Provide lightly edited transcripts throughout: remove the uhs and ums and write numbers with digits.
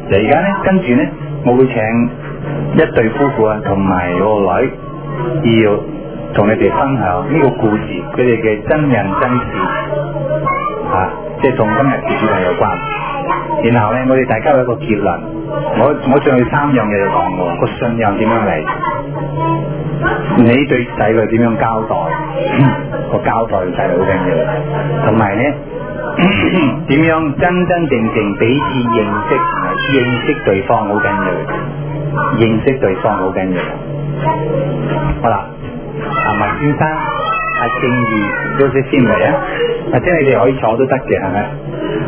就而家咧，跟住咧，我會請一對夫婦啊，同埋我個女，要同你哋分享呢個故事，佢哋嘅真人真事，即係同今日嘅主題有關。然後咧，我哋大家有一個結論。我仲有3樣嘢要講喎，個信仰點樣嚟？你對仔女點樣交代？個交代對仔女好緊要。同埋咧，點樣真真正正彼此認識對方好緊要，認識對方好緊要。好啦，阿麥先生、阿正義都先嚟啊，或者你哋可以坐都得嘅，係咪？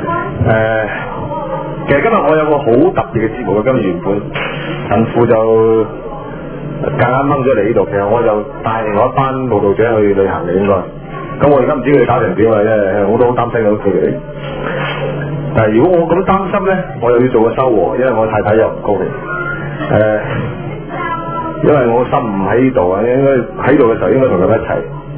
其實今日我有個好特別嘅節目嘅，今日原本神父就夾硬掹咗嚟呢度，其實我就帶另外一班慕道者去旅行嘅應該。咁我而家唔知佢哋搞成點啊，我都好擔心到佢哋。但係如果我咁擔心咧，我又要做個修和，因為我太太又唔高興。因為我心唔喺呢度啊，應該喺度嘅時候應該同佢一齊。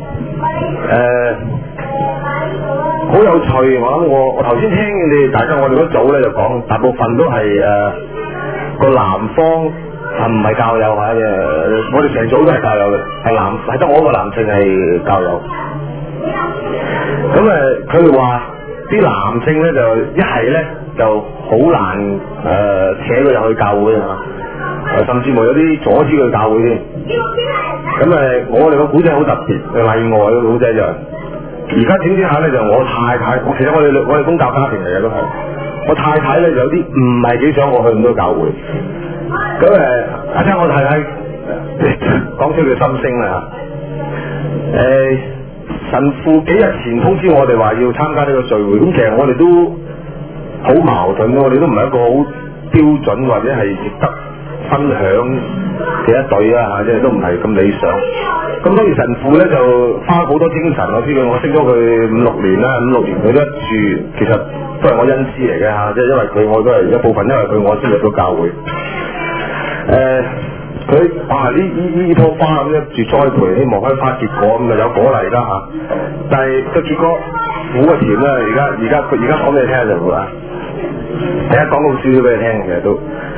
好有趣，我諗我頭先聽你哋大家我哋嗰組咧就講，大部分都係個男方唔係教友嚇嘅，我哋成組都係教友嘅，係得我一個男性係教友。咁佢哋話啲男性咧就一係咧就好難扯佢入去教會啊，甚至乎有啲阻止佢教會添。咁我哋個古仔好特別，例外嘅古仔就而家整下咧就我太太，其實我哋公教家庭嚟嘅都係，我太太咧有啲唔係幾想我去咁多教會。咁聽我太太講出佢心聲啦。神父幾日前通知我哋話要參加呢個聚會，咁其實我哋都好矛盾，我哋都唔係一個好標準或者係值得分享嘅一對啊，即係都唔係咁理想。咁當然神父咧就花好多精神，我知道我識咗佢5-6年啦，5-6年佢都一住，其實都係我恩師嚟嘅嚇，即係因為佢我都係一部分，因為佢我先入到教會。佢呢棵花咁一住栽培，希望開花結果，咁就有果嚟啦嚇。但係個結果苦嘅甜啦，而家講俾你聽就好啦。第一講好少少俾你聽，其實都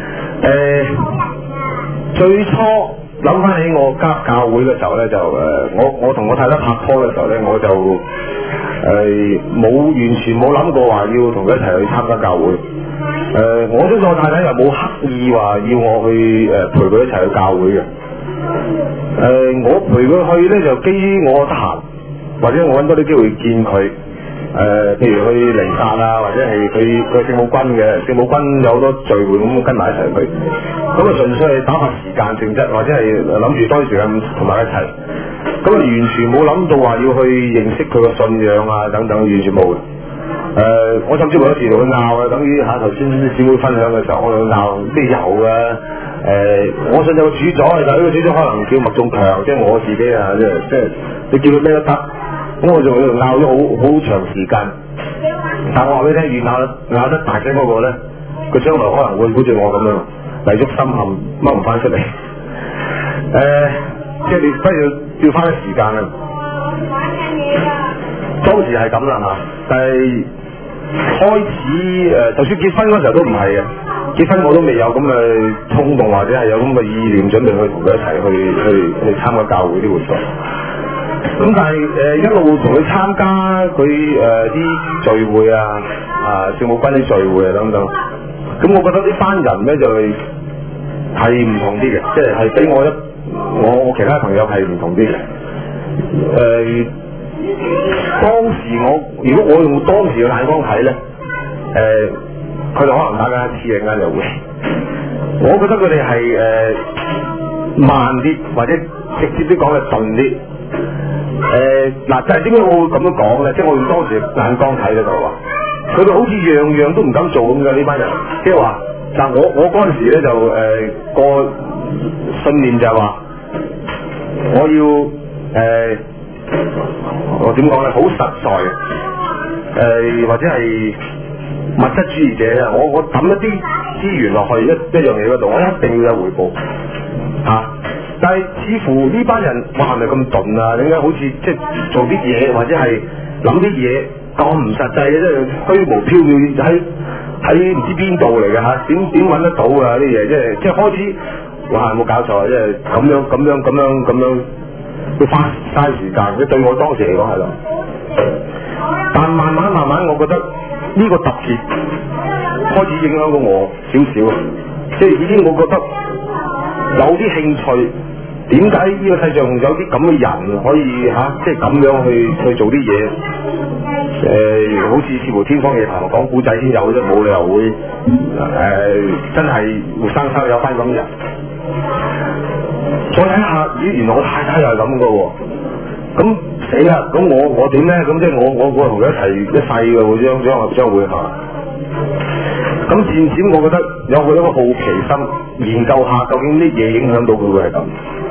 最初諗翻起我加教會嘅時候咧，就我同我太太拍拖嘅時候咧，我就完全冇諗過話要同佢一齊去參加教會。我相信我太太又冇刻意話要我去陪佢一齊去教會嘅。我陪佢去咧就基於我得閒，或者我揾多啲機會見佢。譬如去彌撒啊，或者係佢聖母軍嘅，聖母軍有好多聚會咁跟埋一齊去。咁啊純粹係打發時間性質，或者係諗住多啲時間同埋一齊。咁啊完全冇諗到話要去認識佢個信仰啊等等，完全冇嘅。我甚至乎有時同佢拗啊，等於頭先啲姊妹分享嘅時候，我同佢拗咩有啊？我信有個主宰，但係呢個主宰可能叫麥仲強，即係我自己啊，即係你叫佢咩都得。咁我仲喺度拗咗好長時間。但我話俾你聽，越拗得大聲嗰個咧，佢將來可能會好似我咁樣泥足深陷，掹唔翻出嚟。即係你不如要花啲時間啊！當時係咁啦嚇，但係開始就算結婚嗰時候都唔係嘅。結婚我都未有咁嘅衝動，或者係有咁嘅意念準備去同佢一齊去參加教會啲活動。咁但係一路同佢參加佢啲聚會啊，聖母軍啲聚會啊等等。咁我覺得呢班人咧就係唔同啲嘅，即係比我其他朋友係唔同啲嘅。當時如果我用當時嘅眼光睇咧，佢哋可能打緊一次陣間就會。我覺得佢哋係慢啲，或者直接啲講係鈍啲。但係點解我會咁樣講咧？即係我用當時嘅眼光睇咧就話，佢哋好似樣樣都唔敢做咁嘅呢班人。即係話，但我嗰陣時咧就個信念就係話，我要我點講咧？好實在，或者係物質主義者啊！我抌一啲資源落去一樣嘢嗰度，我一定要有回報嚇。但係似乎呢班人哇係咪咁鈍啊？點解好似即係做啲嘢或者係諗啲嘢咁唔實際嘅，即係虛無縹緲， 喺唔知邊度嚟嘅嚇，點揾得到啊啲嘢，即係開始，哇冇搞錯啊！即係咁樣，要花嘥時間，即係對我當時嚟講係咯。但慢慢，我覺得呢個特別開始影響到我少少，即係已經我覺得有啲興趣。點解呢個世上有啲咁嘅人可以即係咁樣去做啲嘢？好似似乎天方夜譚講古仔先有啫，冇理由會真係活生生有翻咁嘅人。再睇下，咦，原來我太太又係咁嘅喎。咁死啦！咁我點咧？咁即係我同佢一齊一世嘅喎，將會嚇。咁漸漸，我覺得有佢一個好奇心，研究下究竟啲嘢影響到佢會係咁。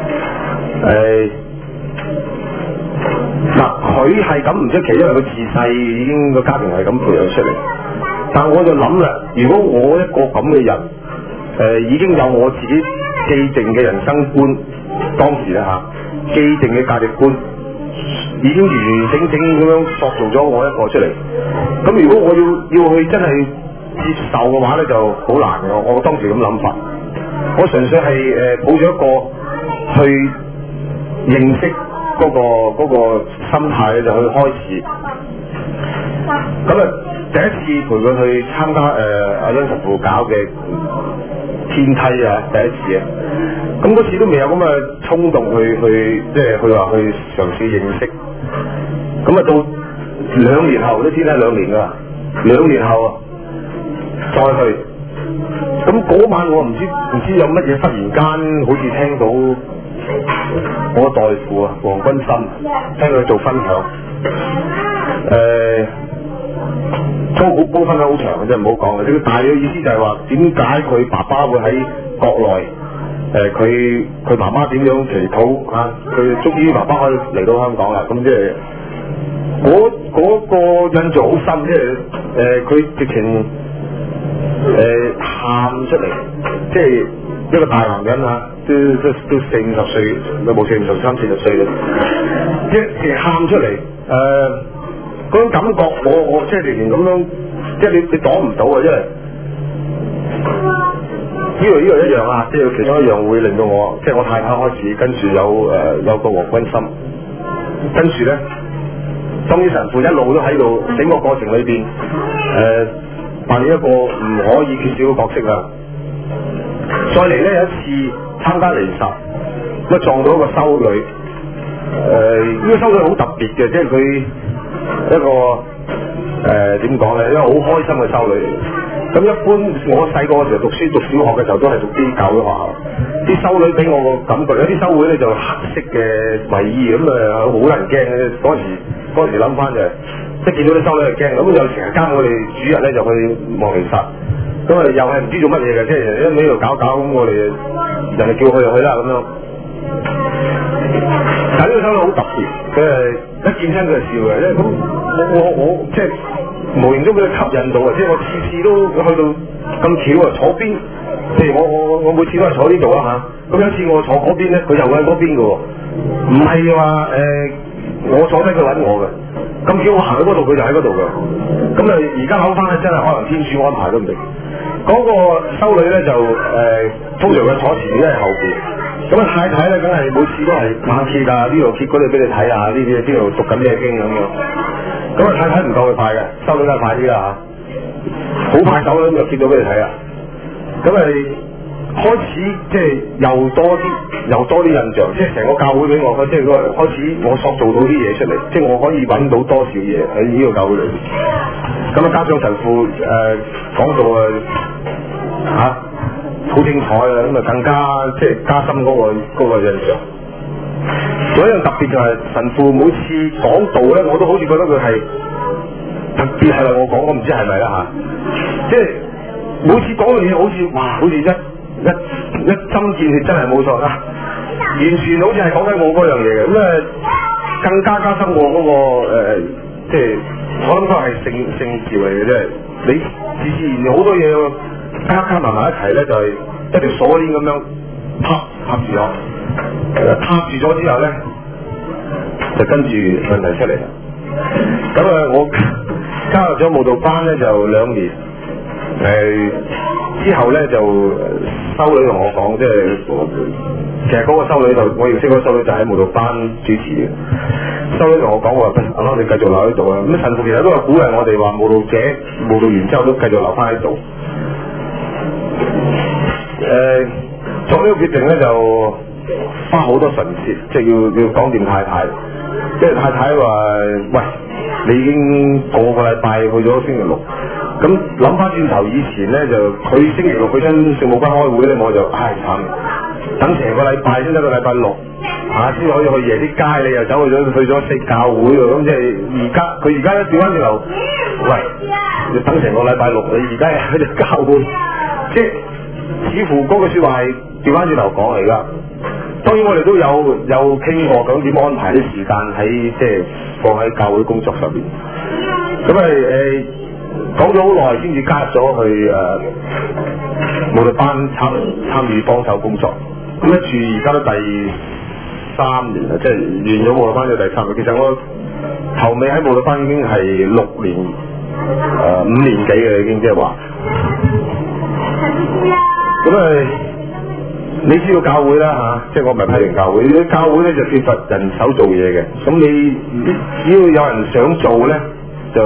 嗱，佢係咁唔出奇，因為佢自細已經個家庭係咁培養出嚟。但我就諗啦，如果我一個咁嘅人，已經有我自己既定嘅人生觀，當時咧既定嘅價值觀，已經完完整整咁樣塑造咗我一個出嚟。咁如果我要去真係接受嘅話咧，就好難嘅。我當時咁諗法，我純粹係抱咗一個去認識嗰個心態咧，就去開始。咁啊，第一次陪佢去參加阿殷神父搞嘅天梯啊，第一次啊。咁嗰次都未有咁嘅衝動去即係佢話去嘗試認識。咁啊，到2年後，啲天梯2年噶，2年後啊，再去。咁嗰晚我唔知有乜嘢，忽然間好似聽到我代父啊，黃君心，聽佢做分享，都分享好長嘅，真係唔好講嘅。呢個大嘅意思就係話，點解佢爸爸會喺國內？佢媽媽點樣祈禱啊？佢終於爸爸可以嚟到香港啦。咁即係嗰個印象好深，即係佢直情喊出嚟，即係一個大男人啊！都40-50歲，冇40-50歲，30-40歲啦，即係喊出嚟，嗰種感覺我即係直情咁樣，即係你擋唔到啊！因為呢個一樣啊，即係其中一樣會令到我，即係我太太開始跟住有個黃君心，跟住咧，當啲神父一路都喺度，整個過程裏邊，扮演一個唔可以缺少嘅角色啊！再嚟咧，有一次參加彌撒，咁撞到一個修女，呢個修女好特別嘅，即係佢一個點講咧，一個好開心嘅修女。咁一般我細個嘅時候讀書讀小學嘅時候都係讀啲教會學校，啲修女俾我個感覺，有啲修會咧就黑色嘅衞衣，咁好得人驚嘅。嗰時諗翻就係，即係見到啲修女係驚，咁就成日間我哋主日咧就去望彌撒。咁啊，又係唔知做乜嘢嘅，即係一味度搞咁，我哋人哋叫去就去啦咁樣。但係呢個修女好特別，佢係一見親佢就笑嘅，因為咁我即係無形中俾佢吸引到啊！即係我次次都去到咁巧啊，坐邊，譬如我每次都係坐呢度啦嚇。咁有一次我坐嗰邊咧，佢又喺嗰邊嘅喎，唔係話我坐低佢揾我嘅。咁巧我行去嗰度，佢就喺嗰度嘅。咁啊，而家諗翻咧，真係可能天主安排都唔定。嗰個修女咧就通常佢坐前面，喺後邊。咁啊太太咧，梗係每次都係猛揭啊，呢度揭嗰度俾你睇下，呢啲邊度讀緊咩經咁樣。咁啊太太唔夠佢快嘅，修女梗係快啲啦嚇，好快手咧咁就揭到俾你睇啦。咁係開始即係又多啲印象，即係成個教會俾我，即係開始我塑造到啲嘢出嚟，即係我可以揾到多少嘢喺呢個教會裏面。咁啊加上神父講到好精彩啊！咁啊更加即係加深嗰個印象。仲有一樣特別就係神父每次講道咧，我都好似覺得佢係特別係我講，我唔知係咪啦嚇。即係每次講嘅嘢好似哇，好似一針見血，真係冇錯啦。完全好似係講緊我嗰樣嘢嘅，咁更加加深我嗰個即係我諗都係聖召嚟嘅啫。你自然好多嘢加埋一齊咧，就係一條鎖鏈咁樣拍住咗，拍住咗之後咧，就跟住問題出嚟啦。咁我加入咗舞蹈班咧就2年， 之後咧就修女同我講，即係其實嗰個修女就我認識嗰個修女就喺舞蹈班主持嘅。修女同我講話，阿媽你繼續留喺度啊！咁神父其實都係鼓勵我哋話，舞蹈完之後都繼續留翻喺度。做呢個決定咧就花好多唇舌，即係要講掂太太，即係太太話：喂，你已經個禮拜去咗星期六。咁諗翻轉頭以前咧，就佢星期六去親聖母班開會咧，我就唉慘，等成個禮拜先得個禮拜六先可以去夜啲街，你又走去咗食教會喎，咁即係佢而家咧調翻轉頭，喂，要等成個禮拜六，你而家又去咗教會，即係似乎嗰句説話係調翻轉頭講嚟㗎。當然我哋都有傾過咁點安排啲時間喺即係放喺教會工作上邊，咁講咗好耐先至加入咗去舞蹈班參與幫手工作，咁一住而家都第3年啦，即係完咗舞蹈班嘅第3年。其實我頭尾喺舞蹈班已經係6年5年幾嘅已經，即係話咁你知道教會啦即係我唔係批評教會，教會咧就缺乏人手做嘢嘅，咁你只要有人想做咧就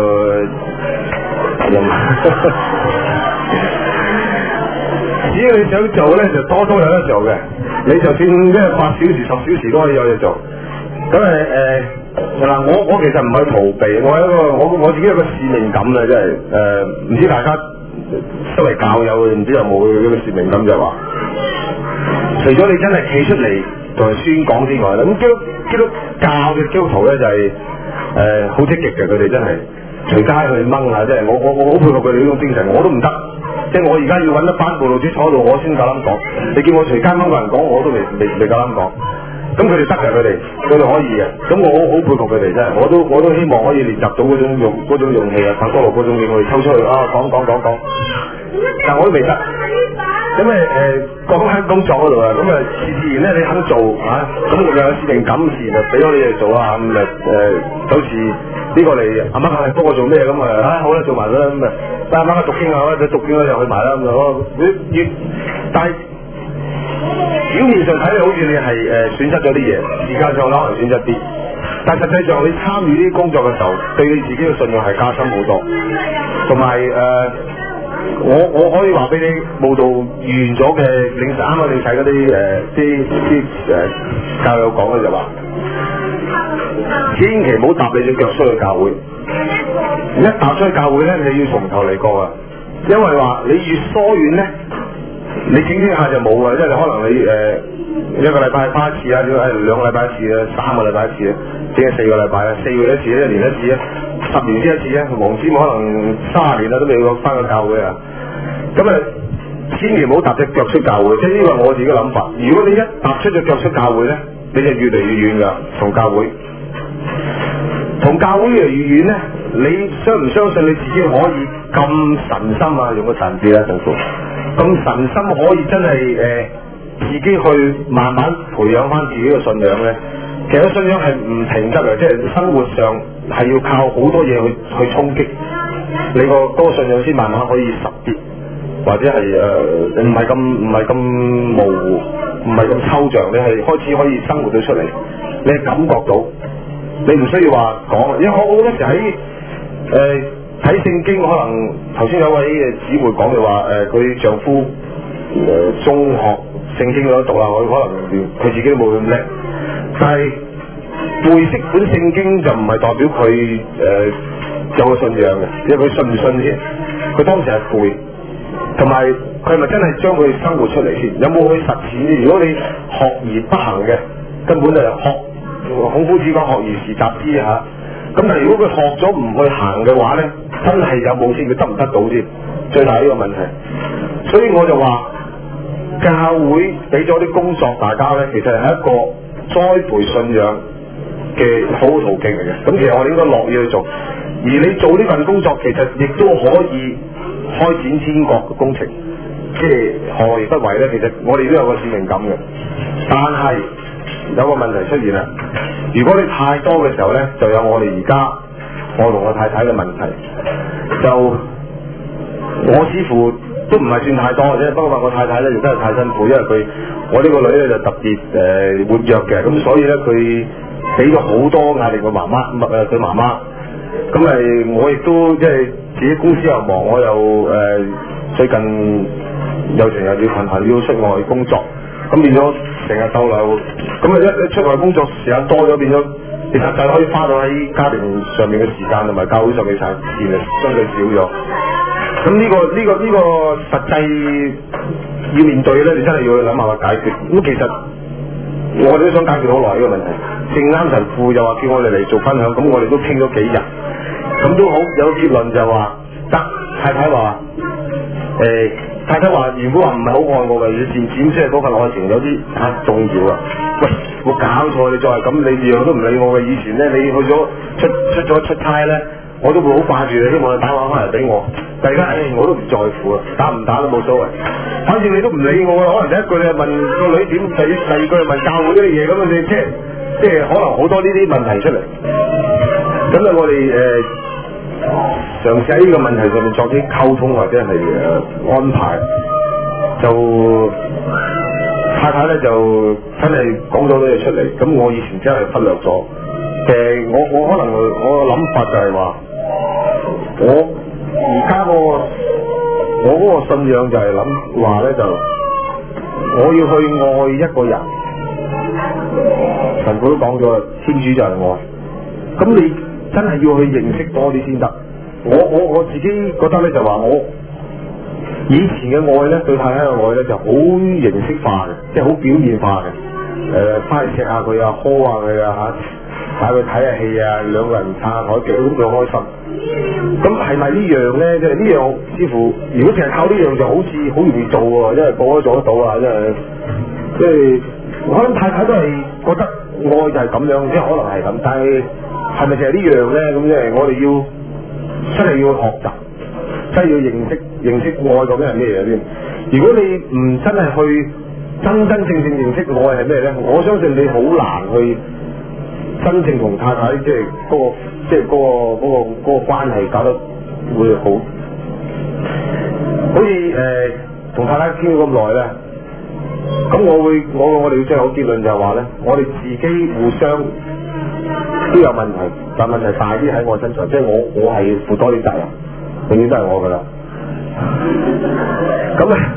只要你想做咧，就多有得做嘅。你就算即係8小時、10小時都可以有嘢做。咁嗱，我其實唔係逃避，我自己有個使命感啊，即係唔知大家作為教友，唔知有冇呢個使命感，就係話，除咗你真係企出嚟同人宣講之外咧，咁基督教嘅基督徒咧就係好積極嘅，佢哋真係。隨街去掹下，即係我好佩服佢哋呢種精神，我都唔得。即係我而家要揾一班佈道主坐喺度，我先夠膽講。你叫我隨街掹個人講，我都未夠膽講。咁佢哋得嘅，佢哋可以嘅。咁我好佩服佢哋真係，我都希望可以練習到嗰種勇氣啊，拍多路嗰種勇氣抽出去講。但我都未得。咁講喺工作嗰度啊，咁自然咧你肯做咁我又有使命感，自然就俾咗你哋做啦。咁好似呢個嚟阿媽幫我做咩咁好啦，做埋啦咁阿媽讀經啊，讀經咧又去埋啦咁但係表面上睇嚟好似你係損失咗啲嘢，時間上可能損失啲，但係實際上你參與呢啲工作嘅時候，對你自己嘅信仰係加深好多，同埋我可以話俾你，舞蹈完咗嘅啱啱你睇嗰啲教友講嘅就話，千祈唔好踏你隻腳出去教會，一踏出去教會咧，你要從頭嚟過啊！因為話你越疏遠咧，你整下就冇啊！即係可能你1個禮拜返一次啊，2個禮拜一次啊，3個禮拜一次啊，整係4個禮拜啊，4個月一次，1年一次啊，10年先一次啊，黃師母可能30年啦都未返過教會啊！咁千祈唔好踏隻腳出教會，即係呢個係我自己嘅諗法。如果你一踏出隻腳出教會咧，你就越嚟越遠㗎，同教會越嚟越遠咧，你相唔相信你自己可以咁神心啊？用個神字啦，神父咁神心可以真係自己去慢慢培養翻自己嘅信仰咧？其實信仰係唔停得嘅，即係生活上係要靠好多嘢去衝擊你個信仰先慢慢可以實啲。或者係唔係咁模糊，唔係咁抽象，你係開始可以生活到出嚟，你係感覺到，你唔需要話講。因為我好多時喺睇聖經，可能頭先有位姊妹講嘅話，佢丈夫中學聖經嗰度讀啦，我可能連佢自己都冇咁叻，但係背識本聖經就唔係代表佢有個信仰嘅，因為佢信唔信先，佢當時係背。同埋佢係咪真係將佢生活出嚟先？有冇去實踐先？如果你學而不行嘅，根本就孔夫子講學而時習之嚇。咁但係如果佢學咗唔去行嘅話咧，真係有冇先？佢得唔得到先？最大呢個問題。所以我就話，教會俾咗啲工作大家咧，其實係一個栽培信仰嘅好途徑嚟嘅。咁其實我哋應該樂意去做。而你做呢份工作，其實亦都可以開展天國嘅工程，即係何而不為咧？其實我哋都有個使命感嘅，但係有個問題出現啦。如果你太多嘅時候咧，就有我哋而家我同我太太嘅問題。就我似乎都唔係算太多嘅啫，不過我太太咧亦都係太辛苦，因為我呢個女咧就特別活躍嘅，咁所以咧佢俾咗好多壓力佢媽媽，佢媽媽，咁我亦都即係自己公司又忙，我又最近又成日要頻頻要出外工作，咁變咗成日逗留，咁一出外工作時間多咗，變咗其實就可以花到喺家庭上面嘅時間同埋教會上嘅時間相對少咗。咁呢個實際要面對咧，你真係要去諗辦法解決。咁其實我哋都想解決好耐呢個問題。正啱神父又話叫我哋嚟做分享，咁我哋都傾咗幾日，咁都好有結論就話得。太太話太太話原本話唔係好愛我嘅，要漸漸即係嗰份愛情有啲重要啊。喂，冇搞錯，你再係咁，你樣都唔理我嘅。以前咧，你去咗出差咧，我都會好掛住你，希望你打電話翻嚟俾我。但而家我都唔在乎啊，打唔打都冇所謂。反正你都唔理我啊，可能第一句你問個女點，第二句問教會啲嘢，咁啊你即係可能好多呢啲問題出嚟。咁啊，我哋嘗試喺呢個問題上面作啲溝通或者係安排。就太太咧就真係講咗啲嘢出嚟，咁我以前真係忽略咗。我可能我嘅諗法就係話，我而家我嗰個信仰就係諗話咧，就我要去愛一個人。神父都講咗啦，天主就係愛。咁你真係要去認識多啲先得。我自己覺得咧就話，我以前嘅愛咧，對太太嘅愛咧就好形式化嘅，即係好表面化嘅。翻去錫下佢啊，呵下佢啊嚇，帶佢睇下戲啊，兩個人撐下台腳咁就開心。咁係咪呢樣咧？即係呢樣似乎，如果淨係靠呢樣就好似好容易做喎，因為個個都做得到啊！即係我諗太太都係覺得愛就係咁樣，即係可能係咁，但係咪淨係呢樣咧？咁即係我哋要真係要學習，真係要認識愛究竟係咩嘢先。如果你唔真係去真正認識愛係咩咧，我相信你好難去真正同太太即係嗰個關係搞得會好。好似同太太傾咗咁耐咧，咁我哋要最後結論就係話咧，我哋自己互相都有問題，但問題大啲喺我身上，即係我係要負多啲責任，永遠都係我噶啦。咁咧，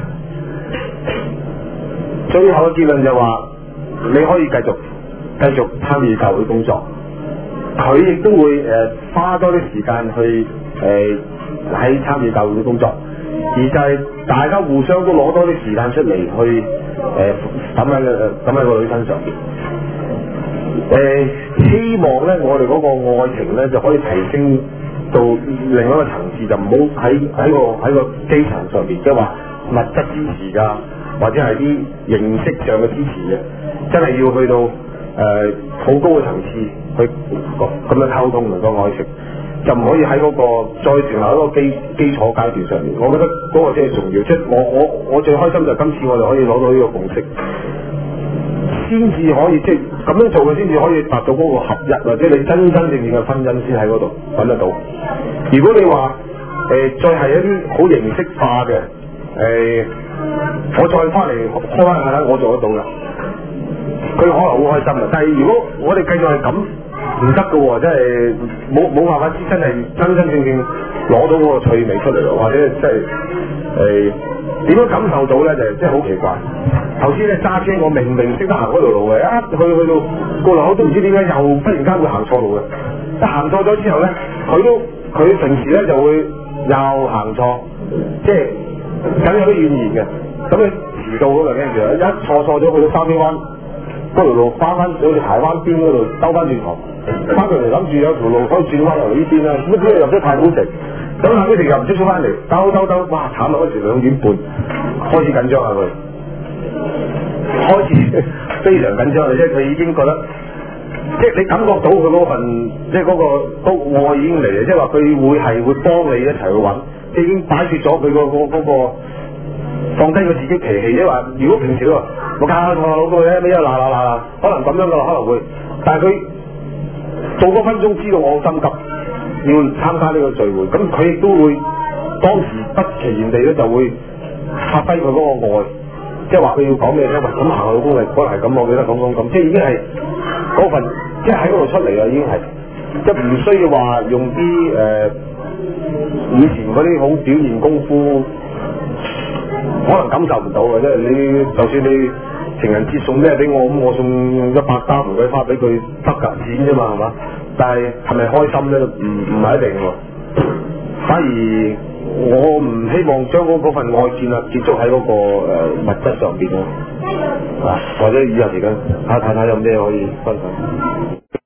最後嘅結論就話，你可以繼續參與教會工作，佢亦都會花多啲時間去喺參與教會工作，而就係大家互相都攞多啲時間出嚟去抌喺個女身上。希望咧，我哋嗰個愛情咧就可以提升到另一個層次，就唔好喺個基層上邊，即係話物質支持㗎，或者係啲形式上嘅支持嘅，真係要去到好高嘅層次去咁樣溝通個愛情，就唔可以喺嗰個再停留喺一個基礎階段上面。我覺得嗰個先係重要，即係我最開心就係今次我哋可以攞到呢個共識。先至可以即係咁樣做嘅，先至可以達到嗰個合一，或者你真正嘅婚姻先喺嗰度揾得到。如果你話再係一啲好形式化嘅我再翻嚟開翻下啦，我做得到啦，佢可能好開心啊。但係如果我哋繼續係咁唔得嘅喎，真係冇辦法真係真正攞到嗰個趣味出嚟咯，或者即係點樣感受到咧？就真係好奇怪。頭先咧揸車，我明識得行嗰條路嘅，去到個路口都唔知點解又忽然間會行錯路嘅。一行錯咗之後咧，佢平時咧就會又行錯，即係梗有啲怨言嘅。咁你遲到嗰度跟住一錯咗去到三邊灣嗰條路，翻好似台灣邊嗰度兜翻轉頭，翻到嚟諗住有條路可以轉翻嚟呢邊啦，乜嘢入咗太古城，咁後尾又唔識出翻嚟，兜，哇慘啊！嗰時2點半開始緊張啊佢。開始非常緊張，即係佢已經覺得，即係你感覺到佢嗰份，即係嗰個愛已經嚟嘅，即係話佢會幫你一齊去揾，即係已經擺脫咗佢嗰個放低佢自己脾氣，即係話如果平時喎，我教我老婆咧，你又嗱，可能咁樣噶，可能會，但係佢做嗰分鐘知道我好心急，要參加呢個聚會，咁佢亦都會當時不其然地咧就會發揮佢嗰個愛，即係話佢要講咩咧？咁行老公嚟，可能係咁，我記得咁，即係已經係嗰份，即係喺嗰度出嚟啊，已經係，即係唔需要話用啲以前嗰啲好表現功夫，可能感受唔到嘅，即係你就算你情人節送咩俾我，咁我送100打玫瑰花俾佢得㗎錢啫嘛，係嘛？但係係咪開心咧？唔係一定喎。反而我唔希望將嗰份愛結束喺嗰個物質上邊咯。啊，或者以後時間睇下有咩可以分享。